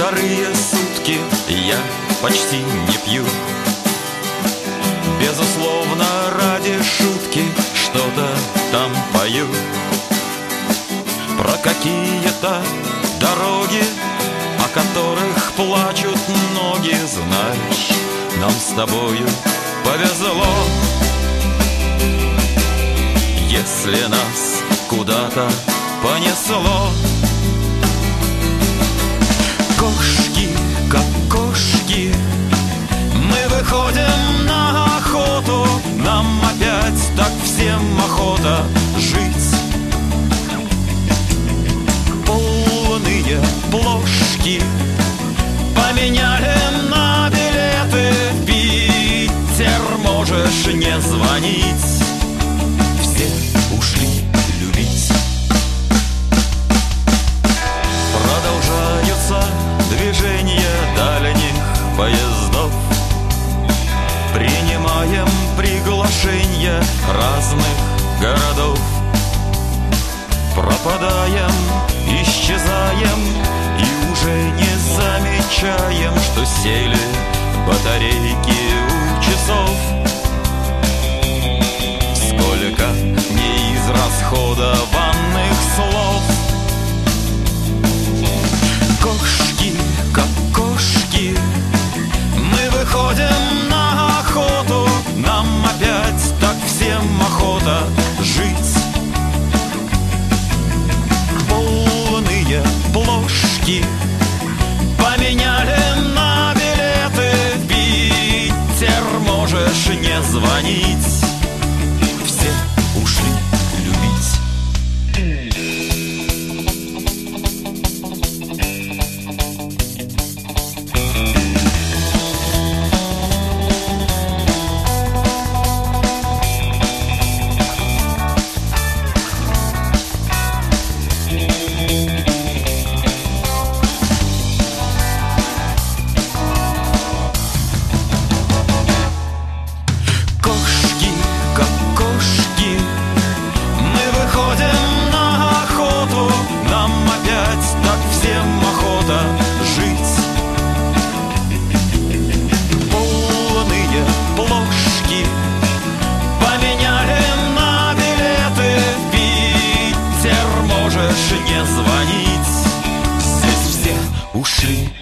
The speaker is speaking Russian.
вторые сутки я почти не пью. Безусловно, ради шутки что-то там пою. Про какие-то дороги, о которых плачут ноги. Знаешь, нам с тобою повезло, если нас куда-то понесло. Кошки, как кошки, мы выходим на охоту. Нам опять так всем охота жить. Полные плошки поменяли на билеты. В Питер можешь не звонить. Все ушли любить. Продолжаются движения дальних поездов. Принимаем приглашения разных городов. Пропадаем, исчезаем и уже не замечаем, что сели батарейки у часов. Сколько неизрасходованных слов. Кошки, как кошки, мы выходим на охоту. Нам опять так всем охота жить. Полные плошки поменяли на билеты. В Питер можешь не звонить. Все ушли любить. Кошки, как кошки, мы выходим на охоту. Нам опять так всем охота жить. Полные плошки поменяли на билеты. В Питер можешь не звонить. Здесь все ушли